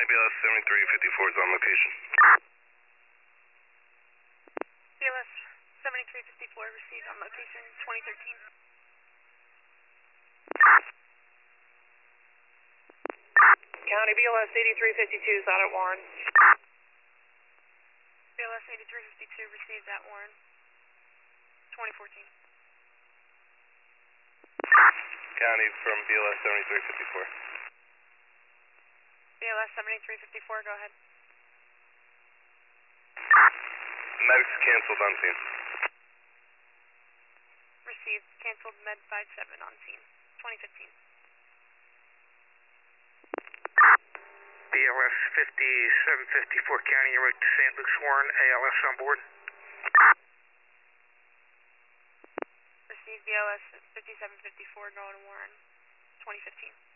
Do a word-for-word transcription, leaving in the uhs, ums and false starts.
County B L S seventy-three fifty-four is on location. B L S seventy-three fifty-four received on location twenty thirteen. County B L S eighty-three fifty-two is out at Warren. B L S eighty-three fifty-two received at Warren twenty fourteen. County from B L S seventy-three fifty-four. B L S seventy-three fifty-four, go ahead. Medics canceled on scene. Received, canceled, med five seven on scene, twenty fifteen. B L S fifty-seven fifty-four County, you're right to Saint Luke's Warren, A L S on board. Received B L S fifty-seven fifty-four going to Warren, twenty fifteen.